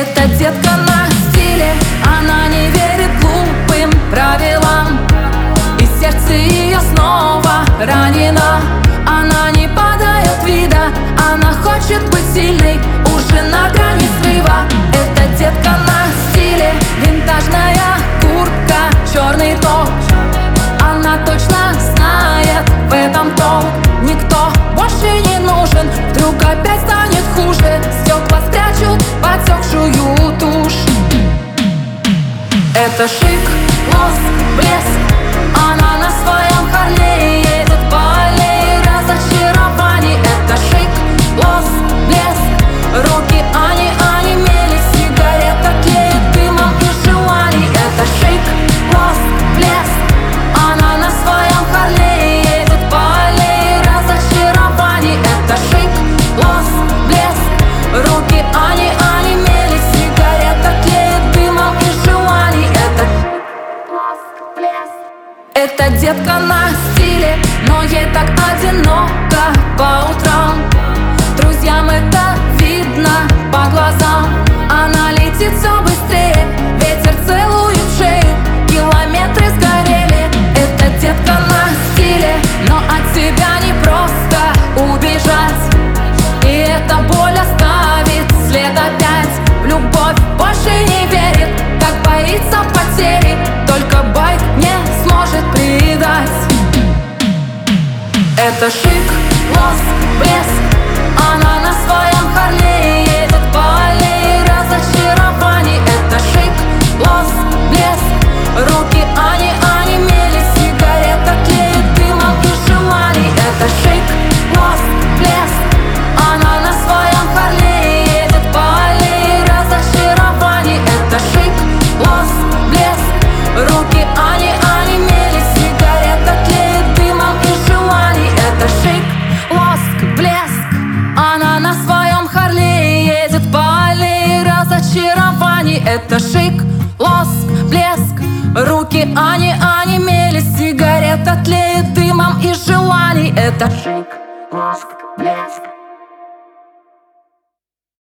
Эта детка на стиле, она не верит глупым правилам, и сердце ее снова ранено. Она не подает вида, она хочет быть сильной, уже на грани срыва. Эта детка на стиле, винтажная куртка, черный топ. Она точно знает, в этом толк. Никто больше не нужен, вдруг опять станет хуже. Стекла спрячут потекшую тушь. Это шик, лоск, блеск. Она на своем Харлее едет по аллее разочарований. Это шик, лоск, блеск. Руки онемели, сигарета тлеет дымом и желаний. Это шик, лоск, блеск. Она на своем Харлее едет по аллее разочарований. Это шик, лоск, блеск. Руки онемели, сигарета тлеет дымом и желаний. Это лоск, блеск. Эта детка на стиле, но ей так одиноко по утрам. Друзьям это видно по глазам. Она летит все быстрее, ветер целует шею, километры сгорели. Эта детка на стиле, но от себя не просто убежать. И эта боль оставит след опять. В любовь больше не верит, как боится потери. Только байк не сможет предать. Это шик, лоск, блеск. Она на своем Харлее едет по аллее разочарований. Это шик, лоск, блеск. Руки онемели, сигарета тлеет дымом и желаний. Это шик, лоск, блеск. Она на своем Харлее едет по аллее разочарований. Это шик, лоск, блеск. Руки онемели, сигарета тлеет дымом и желаний. Это шик, лоск, блеск. Она на своем Харлее едет по аллее разочарований. Это шик, лоск, блеск. Руки онемели, сигарета тлеет дымом и желаний. Это шик, лоск, блеск.